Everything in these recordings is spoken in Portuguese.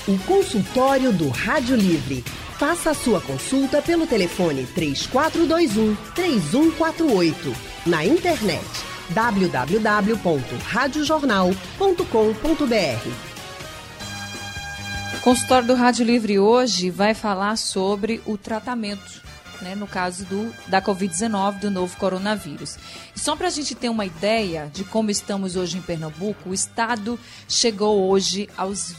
O consultório do Rádio Livre. Faça a sua consulta pelo telefone 3421-3148. Na internet www.radiojornal.com.br. O consultório do Rádio Livre hoje vai falar sobre o tratamento, no caso da Covid-19, do novo coronavírus. E só para a gente ter uma ideia de como estamos hoje em Pernambuco, o estado chegou hoje aos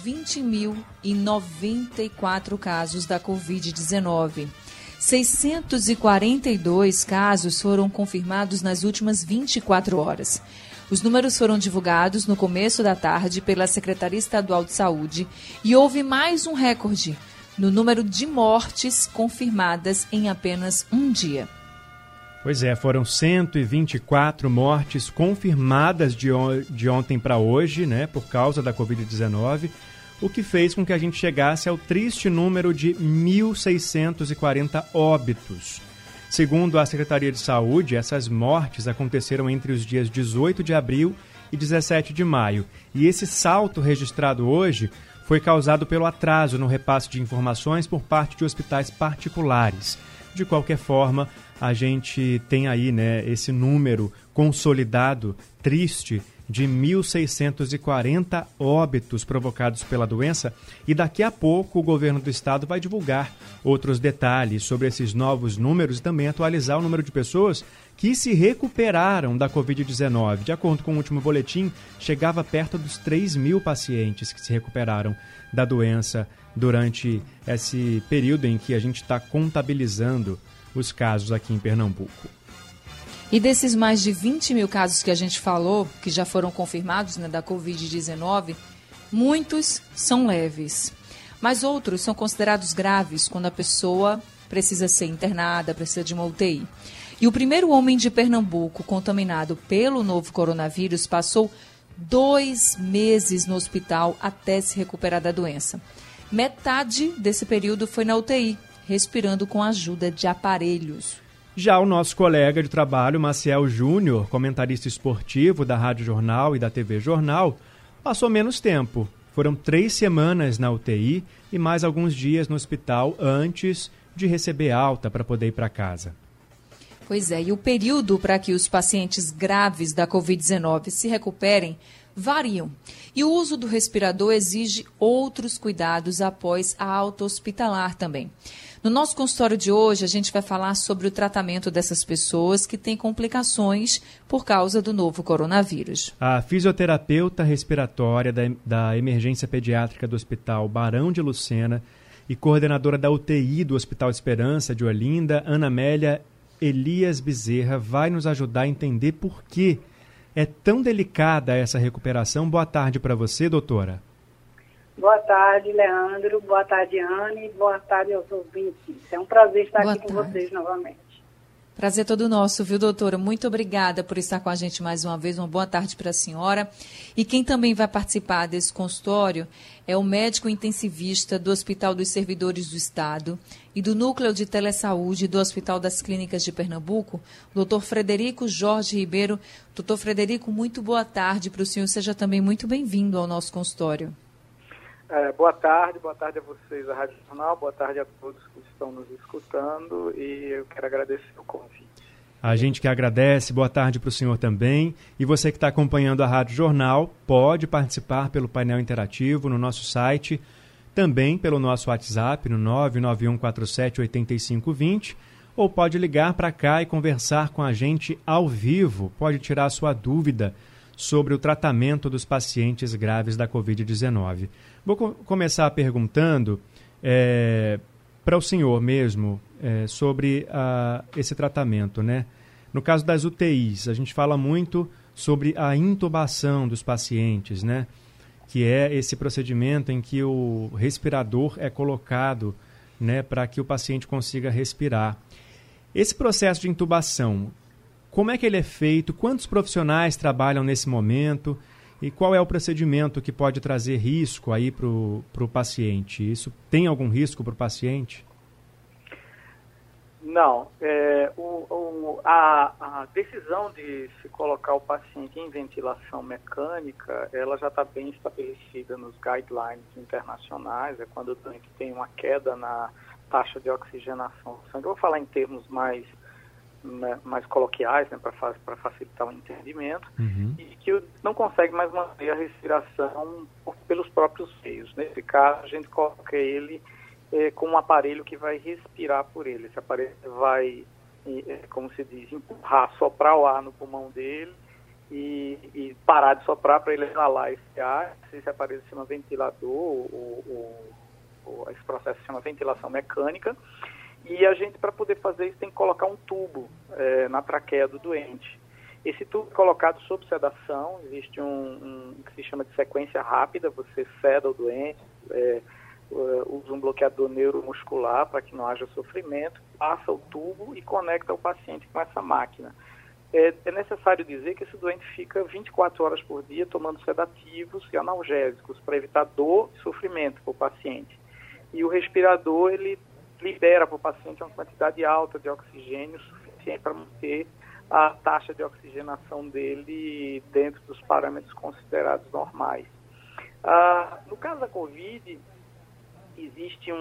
20.094 casos da Covid-19. 642 casos foram confirmados nas últimas 24 horas. Os números foram divulgados no começo da tarde pela Secretaria Estadual de Saúde e houve mais um recorde no número de mortes confirmadas em apenas um dia. Pois é, foram 124 mortes confirmadas de ontem para hoje, por causa da Covid-19, o que fez com que a gente chegasse ao triste número de 1.640 óbitos. Segundo a Secretaria de Saúde, essas mortes aconteceram entre os dias 18 de abril e 17 de maio. E esse salto registrado hoje foi causado pelo atraso no repasse de informações por parte de hospitais particulares. De qualquer forma, a gente tem aí esse número consolidado, triste, de 1.640 óbitos provocados pela doença, e daqui a pouco o governo do estado vai divulgar outros detalhes sobre esses novos números e também atualizar o número de pessoas que se recuperaram da Covid-19. De acordo com o último boletim, chegava perto dos 3.000 pacientes que se recuperaram da doença durante esse período em que a gente está contabilizando os casos aqui em Pernambuco. E desses mais de 20 mil casos que a gente falou, que já foram confirmados da Covid-19, muitos são leves. Mas outros são considerados graves quando a pessoa precisa ser internada, precisa de uma UTI. E o primeiro homem de Pernambuco contaminado pelo novo coronavírus passou 2 meses no hospital até se recuperar da doença. Metade desse período foi na UTI, respirando com a ajuda de aparelhos. Já o nosso colega de trabalho, Maciel Júnior, comentarista esportivo da Rádio Jornal e da TV Jornal, passou menos tempo. Foram 3 semanas na UTI e mais alguns dias no hospital antes de receber alta para poder ir para casa. Pois é, e o período para que os pacientes graves da Covid-19 se recuperem variam. E o uso do respirador exige outros cuidados após a alta hospitalar também. No nosso consultório de hoje, a gente vai falar sobre o tratamento dessas pessoas que têm complicações por causa do novo coronavírus. A fisioterapeuta respiratória da emergência pediátrica do Hospital Barão de Lucena e coordenadora da UTI do Hospital Esperança de Olinda, Ana Amélia Elias Bezerra, vai nos ajudar a entender por que é tão delicada essa recuperação. Boa tarde para você, doutora. Boa tarde, Leandro. Boa tarde, Anne. Boa tarde aos ouvintes. É um prazer estar aqui com vocês novamente. Prazer todo nosso, viu, doutora? Muito obrigada por estar com a gente mais uma vez. Uma boa tarde para a senhora. E quem também vai participar desse consultório é o médico intensivista do Hospital dos Servidores do Estado e do Núcleo de Telesaúde do Hospital das Clínicas de Pernambuco, o doutor Frederico Jorge Ribeiro. Doutor Frederico, muito boa tarde para o senhor. Seja também muito bem-vindo ao nosso consultório. Boa tarde a vocês da Rádio Jornal, boa tarde a todos que estão nos escutando e eu quero agradecer o convite. A gente que agradece, boa tarde para o senhor também. E você que está acompanhando a Rádio Jornal, pode participar pelo painel interativo no nosso site, também pelo nosso WhatsApp no 991478520, ou pode ligar para cá e conversar com a gente ao vivo, pode tirar a sua dúvida sobre o tratamento dos pacientes graves da Covid-19. Vou começar perguntando para o senhor mesmo sobre esse tratamento, No caso das UTIs, a gente fala muito sobre a intubação dos pacientes, Que é esse procedimento em que o respirador é colocado, para que o paciente consiga respirar. Esse processo de intubação, como é que ele é feito? Quantos profissionais trabalham nesse momento? E qual é o procedimento que pode trazer risco aí para o paciente? Isso tem algum risco para o paciente? Não. A decisão de se colocar o paciente em ventilação mecânica, ela já está bem estabelecida nos guidelines internacionais. É quando o doente tem uma queda na taxa de oxigenação do sangue. Eu vou falar em termos mais coloquiais, né, para facilitar o entendimento, e que não consegue mais manter a respiração pelos próprios meios. Nesse caso, a gente coloca ele com um aparelho que vai respirar por ele. Esse aparelho vai, como se diz, empurrar, soprar o ar no pulmão dele e parar de soprar para ele exalar esse ar. Esse aparelho se chama ventilador, esse processo se chama ventilação mecânica. E a gente, para poder fazer isso, tem que colocar um tubo na traqueia do doente. Esse tubo é colocado sob sedação. Existe um que se chama de sequência rápida. Você seda o doente, usa um bloqueador neuromuscular para que não haja sofrimento, passa o tubo e conecta o paciente com essa máquina. É necessário dizer que esse doente fica 24 horas por dia tomando sedativos e analgésicos para evitar dor e sofrimento para o paciente. E o respirador, ele libera para o paciente uma quantidade alta de oxigênio suficiente para manter a taxa de oxigenação dele dentro dos parâmetros considerados normais. No caso da Covid, existe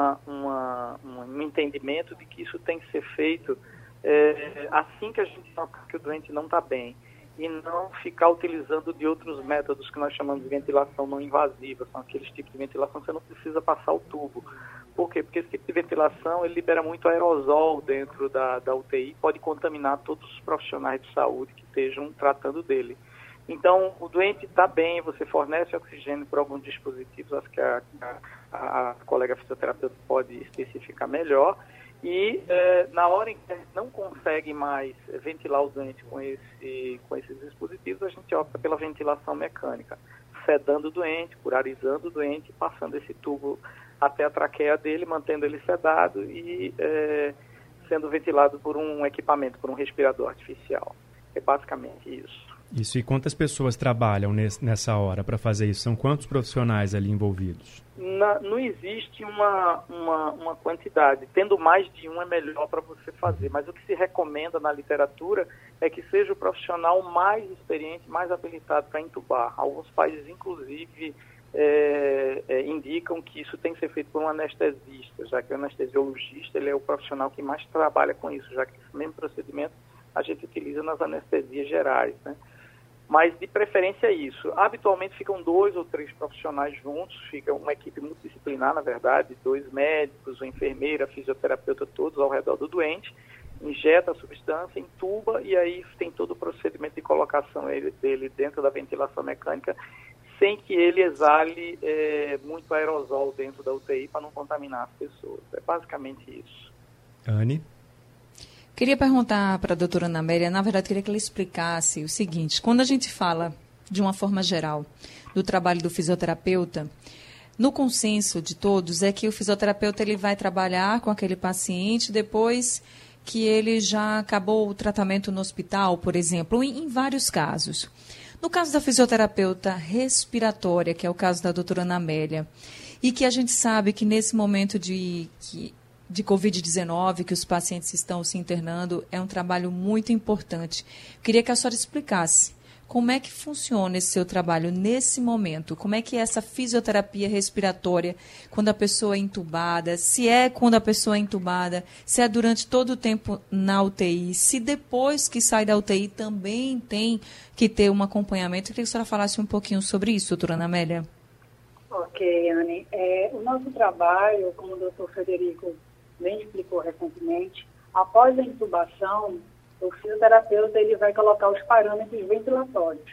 um entendimento de que isso tem que ser feito assim que a gente nota que o doente não está bem, e não ficar utilizando de outros métodos que nós chamamos de ventilação não invasiva. São aqueles tipos de ventilação que você não precisa passar o tubo. Por quê? Porque esse tipo de ventilação ele libera muito aerosol dentro da UTI, pode contaminar todos os profissionais de saúde que estejam tratando dele. Então, o doente está bem, você fornece oxigênio por alguns dispositivos, acho que a colega fisioterapeuta pode especificar melhor, e na hora em que a gente não consegue mais ventilar o doente com esses dispositivos, a gente opta pela ventilação mecânica, sedando o doente, curarizando o doente, passando esse tubo até a traqueia dele, mantendo ele sedado e sendo ventilado por um equipamento, por um respirador artificial. É basicamente isso. Isso, e quantas pessoas trabalham nessa hora para fazer isso? São quantos profissionais ali envolvidos? Não existe uma quantidade. Tendo mais de um é melhor para você fazer, mas o que se recomenda na literatura é que seja o profissional mais experiente, mais habilitado para intubar. Alguns países, inclusive, indicam que isso tem que ser feito por um anestesista, já que o anestesiologista ele é o profissional que mais trabalha com isso, já que esse mesmo procedimento a gente utiliza nas anestesias gerais, né? Mas, de preferência, é isso. Habitualmente ficam 2 ou 3 profissionais juntos, fica uma equipe multidisciplinar, na verdade, 2 médicos, uma enfermeira, fisioterapeuta, todos ao redor do doente, injeta a substância, intuba, e aí tem todo o procedimento de colocação dele dentro da ventilação mecânica, sem que ele exale muito aerosol dentro da UTI para não contaminar as pessoas. É basicamente isso. Anne? Queria perguntar para a doutora Ana Amélia, na verdade, queria que ela explicasse o seguinte: quando a gente fala, de uma forma geral, do trabalho do fisioterapeuta, no consenso de todos é que o fisioterapeuta ele vai trabalhar com aquele paciente depois que ele já acabou o tratamento no hospital, por exemplo, em vários casos. No caso da fisioterapeuta respiratória, que é o caso da doutora Ana Amélia, e que a gente sabe que nesse momento de Covid-19, que os pacientes estão se internando, é um trabalho muito importante. Queria que a senhora explicasse como é que funciona esse seu trabalho nesse momento, como é que é essa fisioterapia respiratória quando a pessoa é entubada, se é quando a pessoa é entubada, se é durante todo o tempo na UTI, se depois que sai da UTI também tem que ter um acompanhamento. Eu queria que a senhora falasse um pouquinho sobre isso, doutora Ana Amélia. Ok, Anne. O nosso trabalho, como o doutor Frederico bem explicou recentemente, após a intubação, o fisioterapeuta ele vai colocar os parâmetros ventilatórios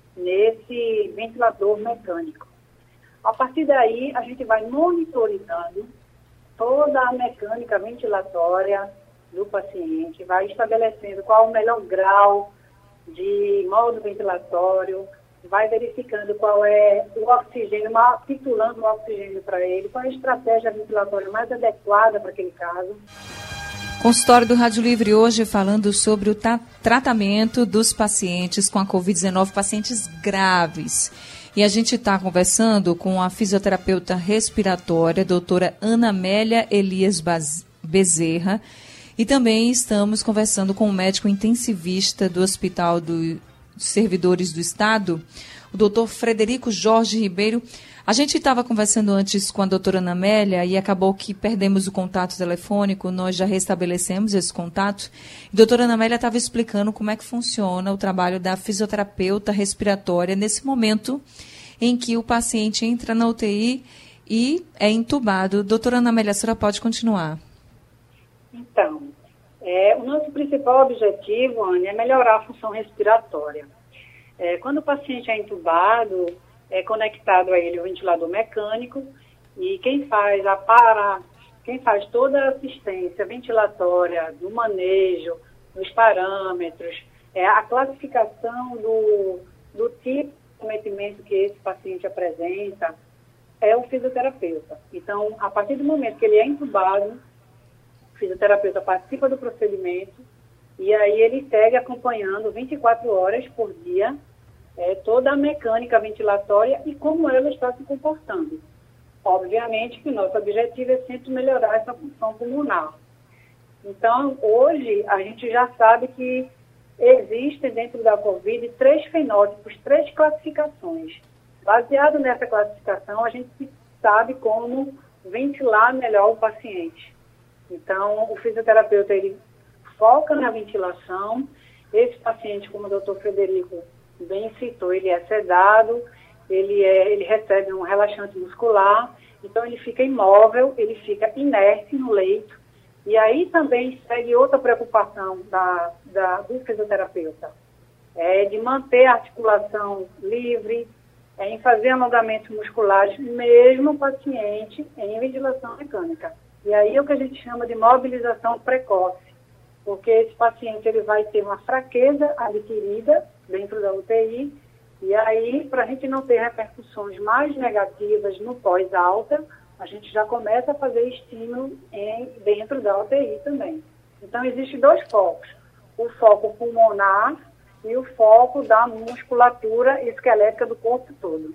nesse ventilador mecânico. A partir daí, a gente vai monitorizando toda a mecânica ventilatória do paciente, vai estabelecendo qual o melhor grau de modo ventilatório, vai verificando qual é o oxigênio, titulando o oxigênio para ele, qual é a estratégia ventilatória mais adequada para aquele caso. Consultório do Rádio Livre hoje falando sobre o tratamento dos pacientes com a Covid-19, pacientes graves. E a gente está conversando com a fisioterapeuta respiratória, doutora Ana Amélia Elias Bezerra, E também estamos conversando com o médico intensivista do Hospital dos Servidores do Estado, o doutor Frederico Jorge Ribeiro. A gente estava conversando antes com a doutora Ana Amélia e acabou que perdemos o contato telefônico, nós já restabelecemos esse contato. A doutora Ana Amélia estava explicando como é que funciona o trabalho da fisioterapeuta respiratória nesse momento em que o paciente entra na UTI e é entubado. Doutora Ana Amélia, a senhora pode continuar. Então, o nosso principal objetivo, Ana, é melhorar a função respiratória. Quando o paciente é entubado, é conectado a ele o ventilador mecânico e quem faz toda a assistência ventilatória, do manejo, dos parâmetros, a classificação do tipo de cometimento que esse paciente apresenta, é o fisioterapeuta. Então, a partir do momento que ele é entubado, o fisioterapeuta participa do procedimento e aí ele segue acompanhando 24 horas por dia toda a mecânica ventilatória e como ela está se comportando. Obviamente que o nosso objetivo é sempre melhorar essa função pulmonar. Então, hoje, a gente já sabe que existem dentro da COVID 3 fenótipos, 3 classificações. Baseado nessa classificação, a gente sabe como ventilar melhor o paciente. Então, o fisioterapeuta, ele foca na ventilação. Esse paciente, como o doutor Frederico bem citou, ele é sedado, ele recebe um relaxante muscular, então ele fica imóvel, ele fica inerte no leito. E aí também segue outra preocupação do fisioterapeuta, de manter a articulação livre, em fazer alongamentos musculares, mesmo o paciente em ventilação mecânica. E aí é o que a gente chama de mobilização precoce, porque esse paciente ele vai ter uma fraqueza adquirida dentro da UTI, e aí, para a gente não ter repercussões mais negativas no pós-alta, a gente já começa a fazer estímulo dentro da UTI também. Então, existem 2 focos, o foco pulmonar e o foco da musculatura esquelética do corpo todo.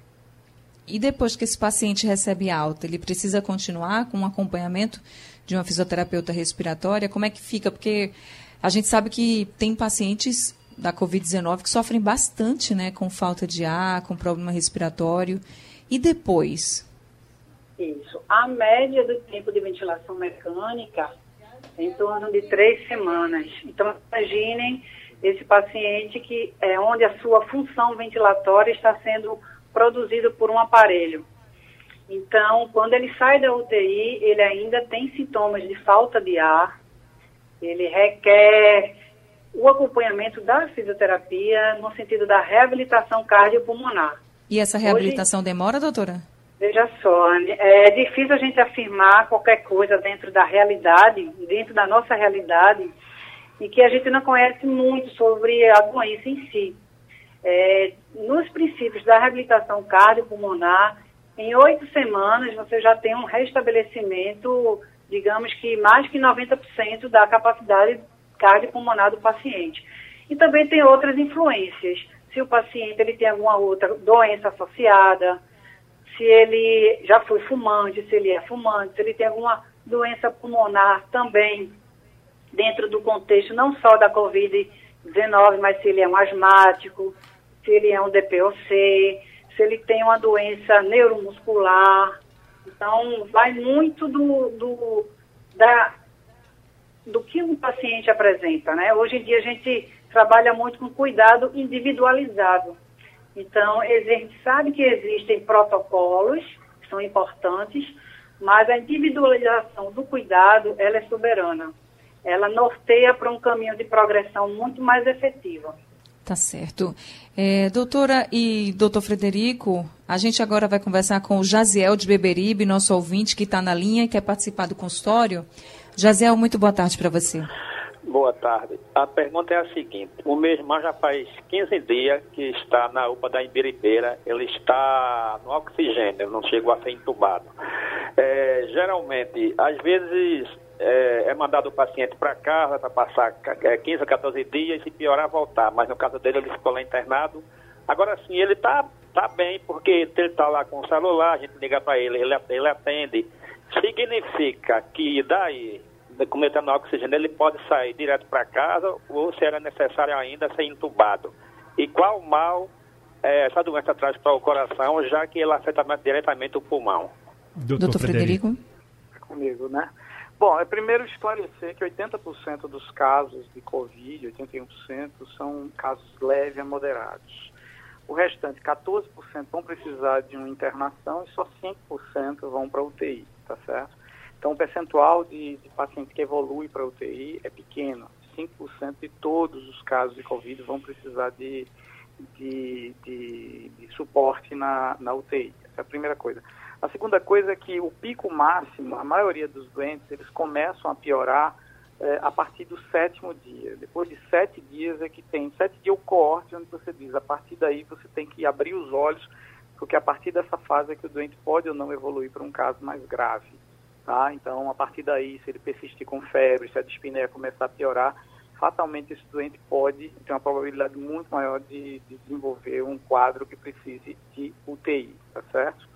E depois que esse paciente recebe alta, ele precisa continuar com um acompanhamento de uma fisioterapeuta respiratória? Como é que fica? Porque a gente sabe que tem pacientes da Covid-19 que sofrem bastante, né, com falta de ar, com problema respiratório. E depois? Isso. A média do tempo de ventilação mecânica é em torno de 3 semanas. Então, imaginem esse paciente que é onde a sua função ventilatória está sendo produzida por um aparelho. Então, quando ele sai da UTI, ele ainda tem sintomas de falta de ar, ele requer o acompanhamento da fisioterapia no sentido da reabilitação cardiopulmonar. E essa reabilitação demora, doutora? Veja só, é difícil a gente afirmar qualquer coisa dentro da realidade, dentro da nossa realidade, e que a gente não conhece muito sobre a doença em si. Nos princípios da reabilitação cardiopulmonar, em 8 semanas você já tem um restabelecimento, digamos que mais que 90% da capacidade cardiopulmonar do paciente. E também tem outras influências. Se o paciente ele tem alguma outra doença associada, se ele já foi fumante, se ele é fumante, se ele tem alguma doença pulmonar também, dentro do contexto não só da Covid-19, mas se ele é um asmático, se ele é um DPOC, se ele tem uma doença neuromuscular. Então, vai muito do que o paciente apresenta, né? Hoje em dia a gente trabalha muito com cuidado individualizado. Então, a gente sabe que existem protocolos que são importantes, mas a individualização do cuidado, ela é soberana. Ela norteia para um caminho de progressão muito mais efetivo. Tá certo. Doutora e doutor Frederico, a gente agora vai conversar com o Jaziel de Beberibe, nosso ouvinte que está na linha e quer participar do consultório. Jaziel, muito boa tarde para você. Boa tarde. A pergunta é a seguinte: o meu irmão já faz 15 dias que está na UPA da Imbiribeira, ele está no oxigênio, não chegou a ser entubado. Geralmente, às vezes, é mandado o paciente para casa para passar 15 a 14 dias e se piorar, voltar. Mas no caso dele, ele ficou lá internado. Agora sim, ele está bem, porque ele está lá com o celular, a gente liga para ele, ele atende. Significa que daí como ele está no oxigênio, ele pode sair direto para casa ou se era necessário ainda ser entubado? E qual mal essa doença traz para o coração, já que ela afeta diretamente o pulmão? Doutor Frederico? É comigo, né? Bom, primeiro esclarecer que 80% dos casos de Covid, 81%, são casos leves a moderados. O restante, 14%, vão precisar de uma internação e só 5% vão para UTI, tá certo? Então, o percentual de paciente que evolui para UTI é pequeno. 5% de todos os casos de Covid vão precisar de suporte na UTI. Essa é a primeira coisa. A segunda coisa é que o pico máximo, a maioria dos doentes, eles começam a piorar a partir do 7º dia. Depois de 7 dias é que tem 7 dias o coorte, onde você diz, a partir daí você tem que abrir os olhos, porque a partir dessa fase é que o doente pode ou não evoluir para um caso mais grave. Tá? Então, a partir daí, se ele persistir com febre, se a dispneia começar a piorar, fatalmente esse doente pode ter uma probabilidade muito maior de desenvolver um quadro que precise de UTI, tá certo?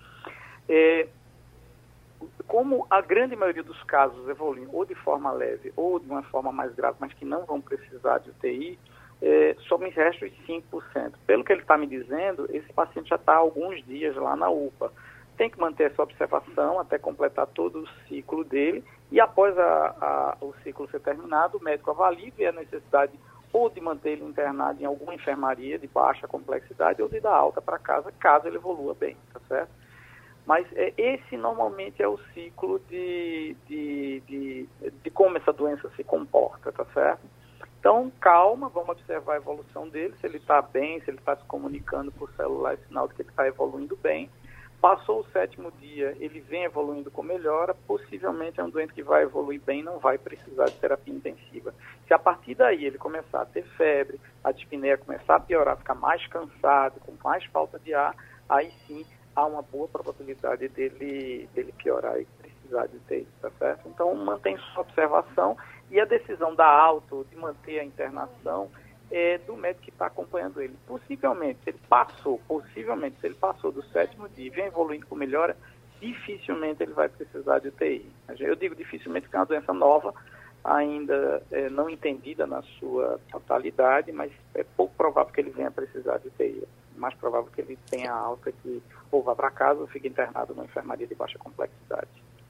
Como a grande maioria dos casos evoluem ou de forma leve ou de uma forma mais grave, mas que não vão precisar de UTI, só me resta os 5%. Pelo que ele está me dizendo, esse paciente já está há alguns dias lá na UPA. Tem que manter essa observação até completar todo o ciclo dele e após o ciclo ser terminado, o médico avalia e vê a necessidade ou de manter ele internado em alguma enfermaria de baixa complexidade ou de dar alta para casa, caso ele evolua bem, tá certo? Mas esse normalmente é o ciclo de como essa doença se comporta, tá certo? Então, calma, vamos observar a evolução dele, se ele está bem, se ele está se comunicando por celular, é sinal de que ele está evoluindo bem. Passou o 7º dia, ele vem evoluindo com melhora, possivelmente é um doente que vai evoluir bem, não vai precisar de terapia intensiva. Se a partir daí ele começar a ter febre, a dispneia começar a piorar, ficar mais cansado, com mais falta de ar, aí sim há uma boa probabilidade dele piorar e precisar de UTI, tá certo? Então mantém sua observação e a decisão da alta ou de manter a internação é do médico que está acompanhando ele. Possivelmente, se ele passou do 7º dia e vem evoluindo com melhora, dificilmente ele vai precisar de UTI. Eu digo dificilmente porque é uma doença nova, ainda não entendida na sua totalidade, mas é pouco provável que ele venha precisar de UTI. É mais provável que ele tenha alta que ou vá para casa ou fique internado numa enfermaria de baixa complexidade.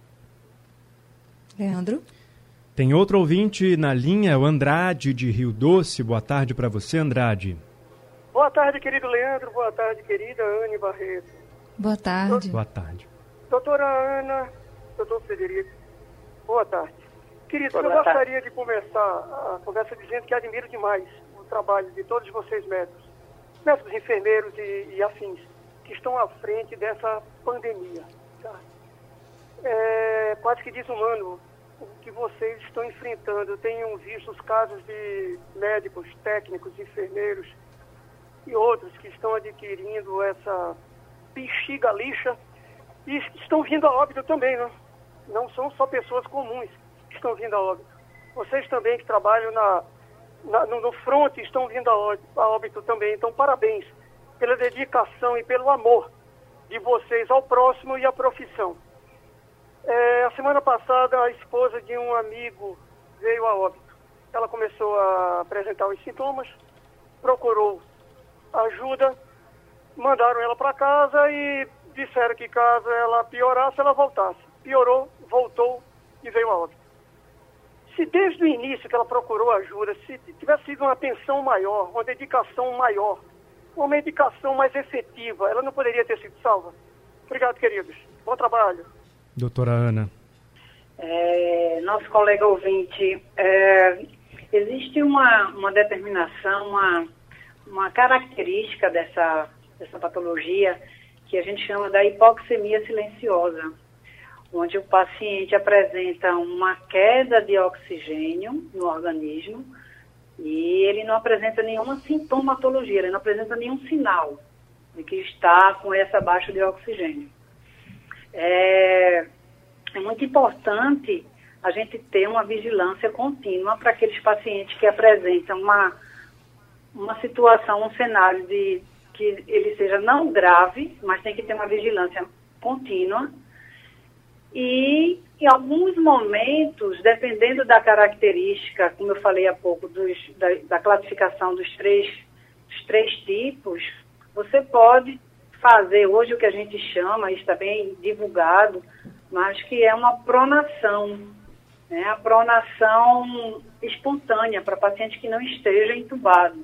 Leandro? Tem outro ouvinte na linha, o Andrade, de Rio Doce. Boa tarde para você, Andrade. Boa tarde, querido Leandro. Boa tarde, querida Anne Barreto. Boa tarde. Boa tarde. Doutora Ana, doutor Frederico, boa tarde. Querido, eu gostaria de começar a conversa dizendo que admiro demais o trabalho de todos vocês médicos, enfermeiros e afins, que estão à frente dessa pandemia. Tá? É quase que desumano o que vocês estão enfrentando. Eu tenho visto os casos de médicos, técnicos, enfermeiros e outros que estão adquirindo essa bexiga lixa e estão vindo a óbito também, né? Não são só pessoas comuns que estão vindo a óbito. Vocês também que trabalham no front estão vindo a óbito também. Então, parabéns pela dedicação e pelo amor de vocês ao próximo e à profissão. A semana passada, a esposa de um amigo veio a óbito. Ela começou a apresentar os sintomas, procurou ajuda, mandaram ela para casa e disseram que caso ela piorasse, ela voltasse. Piorou, voltou e veio a óbito. Se desde o início que ela procurou ajuda, se tivesse sido uma atenção maior, uma dedicação maior, uma medicação mais efetiva, ela não poderia ter sido salva? Obrigado, queridos. Bom trabalho. Doutora Ana. Nosso colega ouvinte, existe uma determinação, uma característica dessa patologia que a gente chama da hipoxemia silenciosa, onde o paciente apresenta uma queda de oxigênio no organismo e ele não apresenta nenhuma sintomatologia, ele não apresenta nenhum sinal de que está com essa baixa de oxigênio. É muito importante a gente ter uma vigilância contínua para aqueles pacientes que apresentam uma situação, um cenário de que ele seja não grave, mas tem que ter uma vigilância contínua E em alguns momentos, dependendo da característica, como eu falei há pouco, da classificação dos três tipos, você pode fazer hoje o que a gente chama, isso está bem divulgado, mas que é uma pronação, né? A pronação espontânea para paciente que não esteja entubado.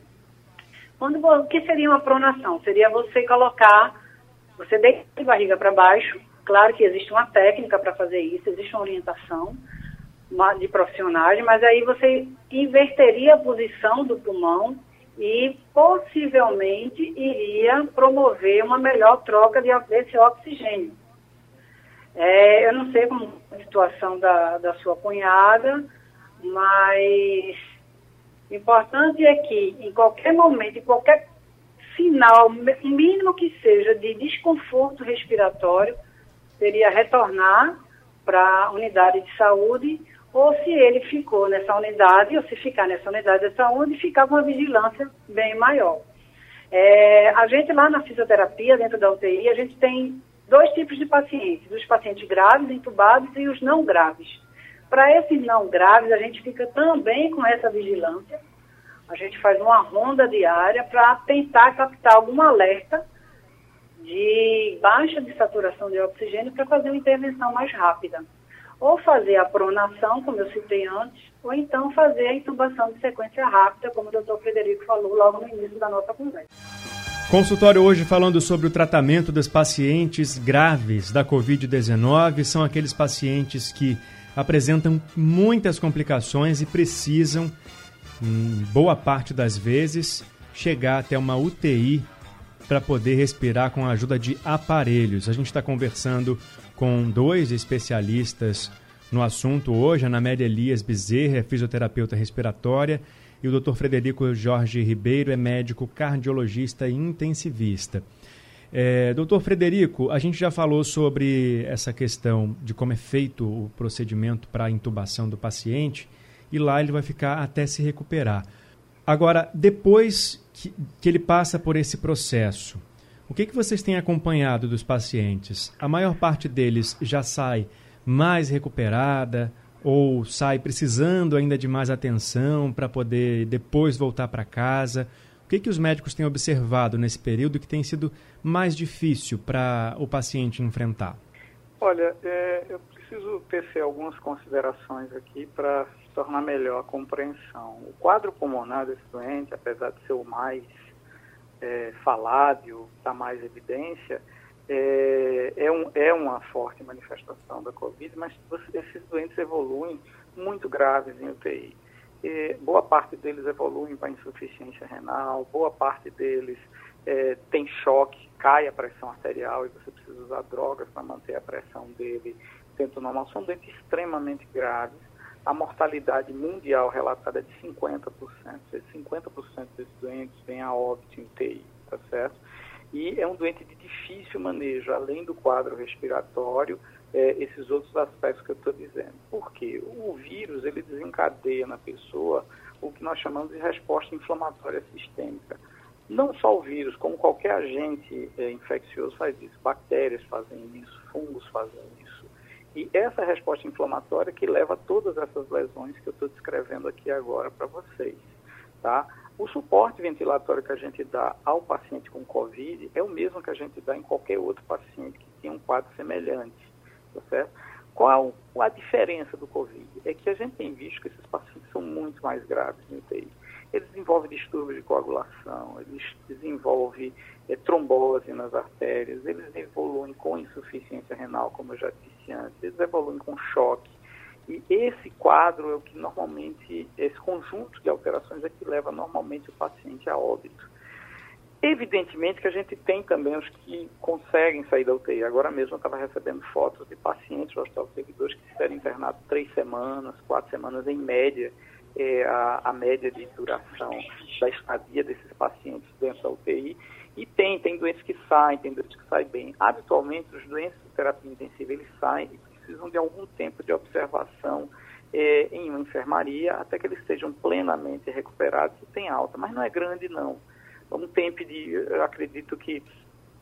O que seria uma pronação? Seria você deitar de barriga para baixo. Claro que existe uma técnica para fazer isso, existe uma orientação de profissionais, mas aí você inverteria a posição do pulmão e possivelmente iria promover uma melhor troca desse oxigênio. Eu não sei como é a situação da sua cunhada, mas o importante é que em qualquer momento, em qualquer sinal, mínimo que seja, de desconforto respiratório, seria retornar para a unidade de saúde, ou se ele ficou nessa unidade, ou se ficar nessa unidade de saúde, ficar com uma vigilância bem maior. A gente lá na fisioterapia, dentro da UTI, a gente tem 2 tipos de pacientes, os pacientes graves, entubados e os não graves. Para esses não graves, a gente fica também com essa vigilância, a gente faz uma ronda diária para tentar captar algum alerta de baixa de saturação de oxigênio para fazer uma intervenção mais rápida. Ou fazer a pronação, como eu citei antes, ou então fazer a intubação de sequência rápida, como o Dr. Frederico falou logo no início da nossa conversa. Consultório hoje falando sobre o tratamento dos pacientes graves da Covid-19. São aqueles pacientes que apresentam muitas complicações e precisam, em boa parte das vezes, chegar até uma UTI para poder respirar com a ajuda de aparelhos. A gente está conversando com 2 especialistas no assunto hoje, a Ana Amélia Elias Bezerra, fisioterapeuta respiratória, e o Dr. Frederico Jorge Ribeiro, é médico cardiologista e intensivista. Dr. Frederico, a gente já falou sobre essa questão de como é feito o procedimento para a intubação do paciente, e lá ele vai ficar até se recuperar. Agora, depois que ele passa por esse processo, o que vocês têm acompanhado dos pacientes? A maior parte deles já sai mais recuperada ou sai precisando ainda de mais atenção para poder depois voltar para casa? O que os médicos têm observado nesse período que tem sido mais difícil para o paciente enfrentar? Olha, eu preciso tecer algumas considerações aqui para tornar melhor a compreensão. O quadro pulmonar desse doente, apesar de ser o mais falado, o que dá mais evidência, é uma forte manifestação da Covid, mas esses doentes evoluem muito graves em UTI. Boa parte deles evoluem para insuficiência renal, boa parte deles tem choque, cai a pressão arterial e você precisa usar drogas para manter a pressão dele dentro do normal. São doentes extremamente graves. A mortalidade mundial relatada é de 50%. 50% desses doentes vêm a óbito em UTI, tá certo? E é um doente de difícil manejo, além do quadro respiratório, esses outros aspectos que eu estou dizendo. Por quê? O vírus, ele desencadeia na pessoa o que nós chamamos de resposta inflamatória sistêmica. Não só o vírus, como qualquer agente infeccioso faz isso. Bactérias fazem isso, fungos fazem isso. E essa resposta inflamatória que leva a todas essas lesões que eu estou descrevendo aqui agora para vocês, tá? O suporte ventilatório que a gente dá ao paciente com Covid é o mesmo que a gente dá em qualquer outro paciente que tenha um quadro semelhante, tá certo? Qual a diferença do Covid? É que a gente tem visto que esses pacientes são muito mais graves no UTI. Eles desenvolvem distúrbios de coagulação, eles desenvolvem trombose nas artérias, eles evoluem com insuficiência renal, como eu já disse antes, eles evoluem com choque. E esse quadro é o que normalmente, esse conjunto de alterações é que leva normalmente o paciente a óbito. Evidentemente que a gente tem também os que conseguem sair da UTI. Agora mesmo eu estava recebendo fotos de pacientes do Hospital Servidores que estiveram internados 3 semanas, 4 semanas em média, a média de duração da estadia desses pacientes dentro da UTI. E tem doentes que saem, tem doentes que saem bem. Habitualmente os doentes de terapia intensiva, eles saem e precisam de algum tempo de observação em uma enfermaria até que eles estejam plenamente recuperados e tem alta, mas não é grande não. Vamos ter eu acredito que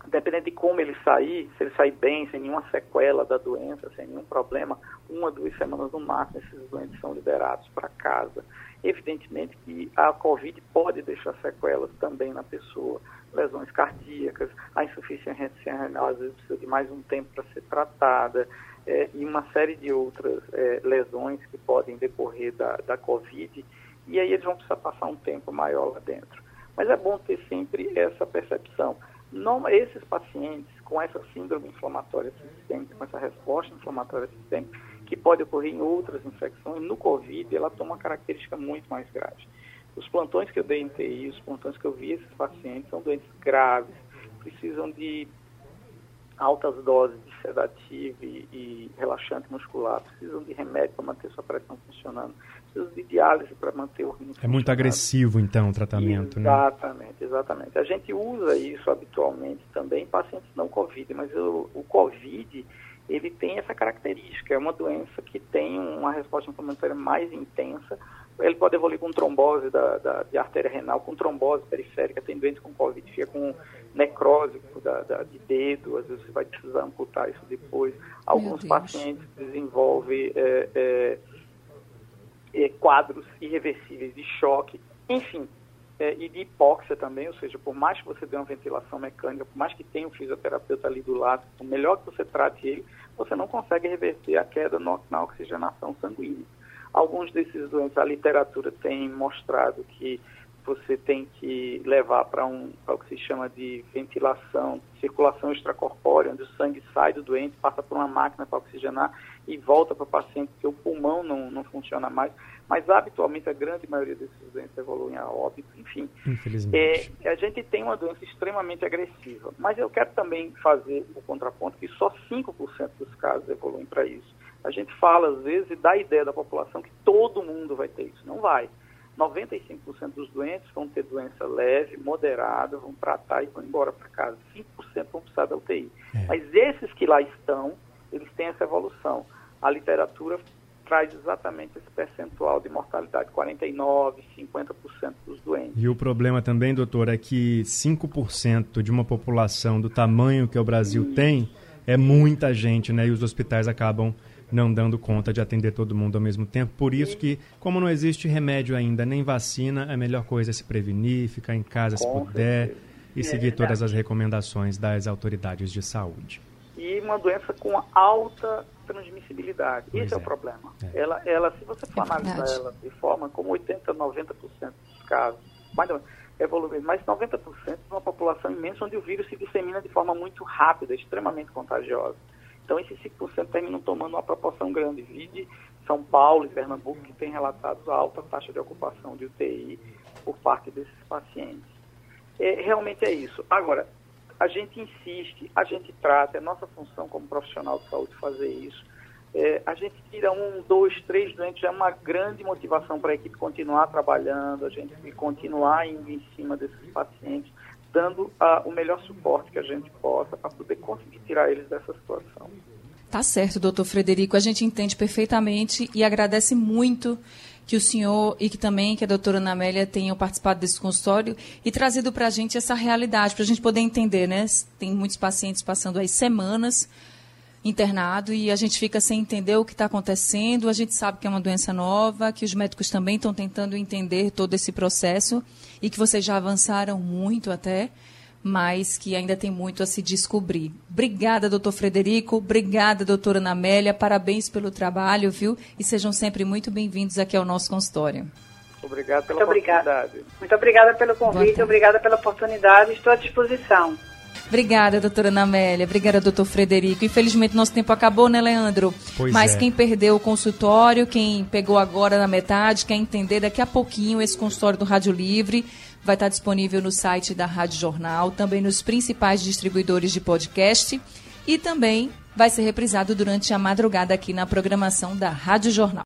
Independente de como ele sair, se ele sair bem, sem nenhuma sequela da doença, sem nenhum problema, 1 a 2 semanas no máximo, esses doentes são liberados para casa. Evidentemente que a Covid pode deixar sequelas também na pessoa, lesões cardíacas, a insuficiência renal às vezes precisa de mais um tempo para ser tratada, e uma série de outras lesões que podem decorrer da Covid, e aí eles vão precisar passar um tempo maior lá dentro. Mas é bom ter sempre essa percepção. Esses pacientes com essa síndrome inflamatória sistêmica, com essa resposta inflamatória sistêmica, que pode ocorrer em outras infecções, no Covid, ela toma uma característica muito mais grave. Os plantões que eu dei em TI, os plantões que eu vi esses pacientes, são doentes graves, precisam de altas doses de sedativo e relaxante muscular, precisam de remédio para manter sua pressão funcionando, precisam de diálise para manter o rim funcionando. É muito agressivo, então, o tratamento, exatamente, né? Exatamente. A gente usa isso habitualmente também em pacientes não Covid, mas o Covid, ele tem essa característica, é uma doença que tem uma resposta inflamatória mais intensa. Ele pode evoluir com trombose de artéria renal, com trombose periférica. Tem doentes com Covid que fica com necrose de dedo, às vezes você vai precisar amputar isso depois. Alguns pacientes desenvolvem quadros irreversíveis de choque, enfim, e de hipóxia também, ou seja, por mais que você dê uma ventilação mecânica, por mais que tenha um fisioterapeuta ali do lado, por melhor que você trate ele, você não consegue reverter a queda na oxigenação sanguínea. Alguns desses doentes, a literatura tem mostrado que você tem que levar para o que se chama de ventilação, circulação extracorpórea, onde o sangue sai do doente, passa por uma máquina para oxigenar e volta para o paciente, porque o pulmão não funciona mais. Mas, habitualmente, a grande maioria desses doentes evoluem a óbito, enfim. Infelizmente. A gente tem uma doença extremamente agressiva, mas eu quero também fazer o contraponto que só 5% dos casos evoluem para isso. A gente fala, às vezes, e dá a ideia da população que todo mundo vai ter isso. Não vai. 95% dos doentes vão ter doença leve, moderada, vão tratar e vão embora para casa. 5% vão precisar da UTI. Mas esses que lá estão, eles têm essa evolução. A literatura traz exatamente esse percentual de mortalidade, 49%, 50% dos doentes. E o problema também, doutor, é que 5% de uma população do tamanho que o Brasil tem é muita gente, né? E os hospitais acabam não dando conta de atender todo mundo ao mesmo tempo. Por isso que, como não existe remédio ainda, nem vacina, a melhor coisa é se prevenir, ficar em casa se puder e seguir todas as recomendações das autoridades de saúde. E uma doença com alta transmissibilidade. Esse é o problema. Ela, se você for analisar ela de forma como 80%, 90% dos casos, mais evoluindo, mas 90% de uma população imensa onde o vírus se dissemina de forma muito rápida, extremamente contagiosa. Então, esses 5% terminam tomando uma proporção grande. Vide São Paulo e Pernambuco, que tem relatado alta taxa de ocupação de UTI por parte desses pacientes. Realmente é isso. Agora, a gente insiste, a gente trata, é nossa função como profissional de saúde fazer isso. A gente tira 1, 2, 3 doentes, já é uma grande motivação para a equipe continuar trabalhando, a gente continuar indo em cima desses pacientes, dando o melhor suporte que a gente possa para poder conseguir tirar eles dessa situação. Tá certo, doutor Frederico, a gente entende perfeitamente e agradece muito que o senhor e que a doutora Ana Amélia tenham participado desse consultório e trazido para a gente essa realidade, para a gente poder entender, né? Tem muitos pacientes passando aí semanas internado e a gente fica sem entender o que está acontecendo. A gente sabe que é uma doença nova, que os médicos também estão tentando entender todo esse processo e que vocês já avançaram muito até, mas que ainda tem muito a se descobrir. Obrigada, doutor Frederico. Obrigada, doutora Ana Amélia. Parabéns pelo trabalho, viu? E sejam sempre muito bem-vindos aqui ao nosso consultório. Obrigado pela oportunidade. Muito obrigada pelo convite, obrigada pela oportunidade. Estou à disposição. Obrigada, doutora Ana Amélia. Obrigada, doutor Frederico. Infelizmente, nosso tempo acabou, né, Leandro? Mas quem perdeu o consultório, quem pegou agora na metade, quer entender daqui a pouquinho esse consultório do Rádio Livre, vai estar disponível no site da Rádio Jornal, também nos principais distribuidores de podcast e também vai ser reprisado durante a madrugada aqui na programação da Rádio Jornal.